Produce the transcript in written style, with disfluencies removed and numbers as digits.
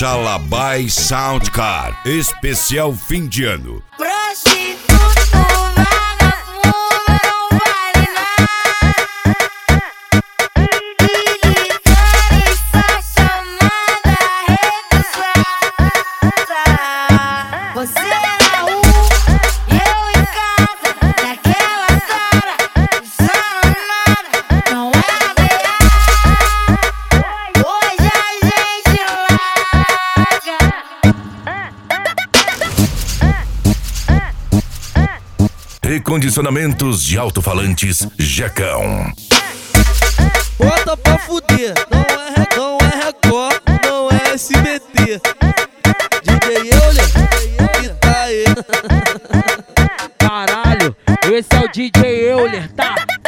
Sala by Soundcar, especial fim de ano. Prostituto, vagabundo, não vale nada. Militares, só chamada revisada. Você na rua, eu em casa, naquela sala, usando nada, não é beata. Hoje a gente Recondicionamentos de alto-falantes Jecão. Bota pra fuder, não é Record, não é SBT. DJ Euler, que tá aí. Caralho, esse é o DJ Euler, tá?